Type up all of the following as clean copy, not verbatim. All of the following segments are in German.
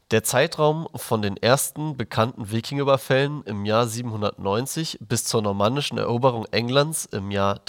Der Zeitraum von den ersten bekannten Wikingerüberfällen im Jahr 790 bis zur normannischen Eroberung Englands im Jahr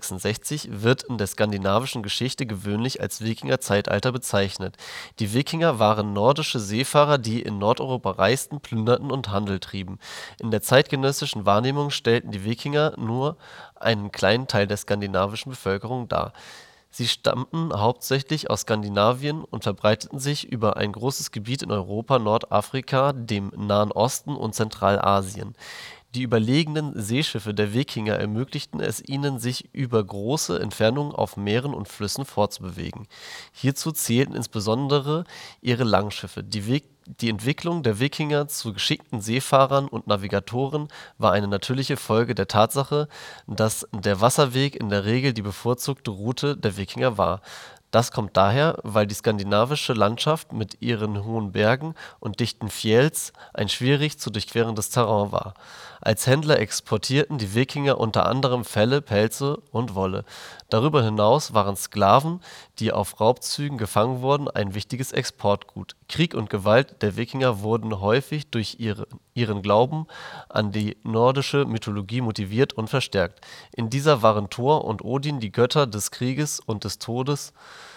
1066 wird in der skandinavischen Geschichte gewöhnlich als Wikingerzeitalter bezeichnet. Die Wikinger waren nordische Seefahrer, die in Nordeuropa reisten, plünderten und Handel trieben. In der zeitgenössischen Wahrnehmung stellten die Wikinger nur einen kleinen Teil der skandinavischen Bevölkerung dar. Sie stammten hauptsächlich aus Skandinavien und verbreiteten sich über ein großes Gebiet in Europa, Nordafrika, dem Nahen Osten und Zentralasien. Die überlegenen Seeschiffe der Wikinger ermöglichten es ihnen, sich über große Entfernungen auf Meeren und Flüssen fortzubewegen. Hierzu zählten insbesondere ihre Langschiffe. Die Entwicklung der Wikinger zu geschickten Seefahrern und Navigatoren war eine natürliche Folge der Tatsache, dass der Wasserweg in der Regel die bevorzugte Route der Wikinger war. Das kommt daher, weil die skandinavische Landschaft mit ihren hohen Bergen und dichten Fjells ein schwierig zu durchquerendes Terrain war. Als Händler exportierten die Wikinger unter anderem Felle, Pelze und Wolle. Darüber hinaus waren Sklaven, die auf Raubzügen gefangen wurden, ein wichtiges Exportgut. Krieg und Gewalt der Wikinger wurden häufig durch ihren Glauben an die nordische Mythologie motiviert und verstärkt. In dieser waren Thor und Odin die Götter des Krieges und des Todes.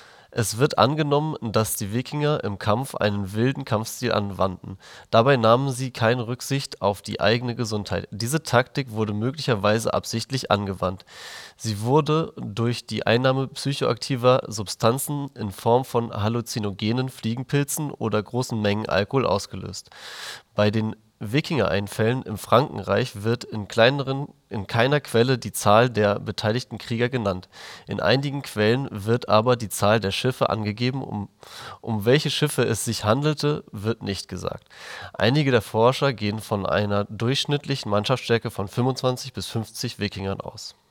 Es wird angenommen, dass die Wikinger im Kampf einen wilden Kampfstil anwandten. Dabei nahmen sie keine Rücksicht auf die eigene Gesundheit. Diese Taktik wurde möglicherweise absichtlich angewandt. Sie wurde durch die Einnahme psychoaktiver Substanzen in Form von Halluzinogenen, Fliegenpilzen oder großen Mengen Alkohol ausgelöst. Bei den Wikingereinfällen im Frankenreich wird in keiner Quelle die Zahl der beteiligten Krieger genannt. In einigen Quellen wird aber die Zahl der Schiffe angegeben, um welche Schiffe es sich handelte, wird nicht gesagt. Einige der Forscher gehen von einer durchschnittlichen Mannschaftsstärke von 25 bis 50 Wikingern aus